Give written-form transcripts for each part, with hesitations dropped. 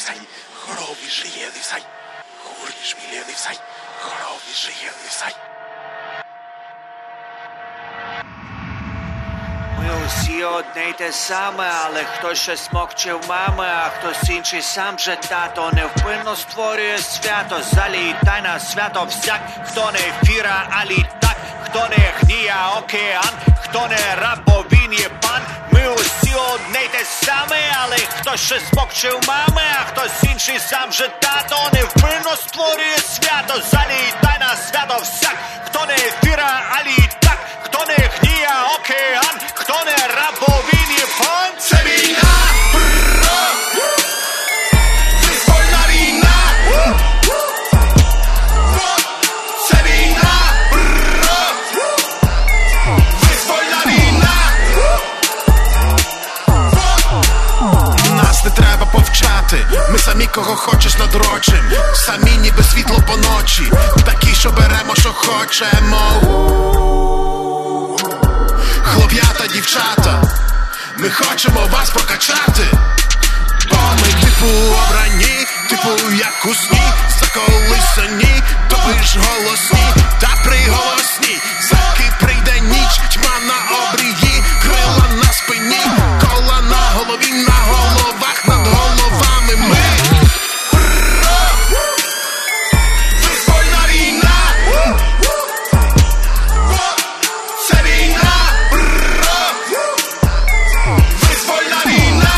висай, хорові жиє висай, хурі жмілє висай, хорові жиє висай. Ми усі одне й те саме, але хтось ще смокче в мами, а хтось інший сам же тато невпинно створює свято. Залітай на свято всяк, хто не фіра, а літак, хто не гніє океан, хто не раб, бо він є пан. Ми усі одне й те саме, але хтось ще смокче в мами, а хтось інший сам же тато невпинно створює свято. Залітай на свято всяк, хто не фіра, а літак, хто не гніє океан, хто не раб, бо він є пан. Це війна, бро, визвольна війна. Це війна, бро, визвольна війна. Нас не треба повчати, ми самі кого хочеш надрочим, самі ніби світло по ночі, такі, що беремо, що хочемо. Хлоп'ята, дівчата, ми хочемо вас прокачати, бо ми типу обрані, типу як у сні, заколисані, тобі ж голосні та приголосні. Заки прийде ніч, тьма на обрії, крила на спині, кола на голові, на головах, над головами ми. Визвольна війна. Це війна, бро, визвольна війна.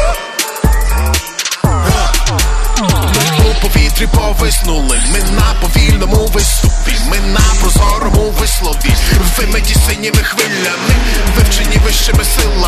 Ми у повітрі повиснули, ми на повільному виступі, ми на прозорому вислові, вимиті синіми хвилями, вивчені вищими силами.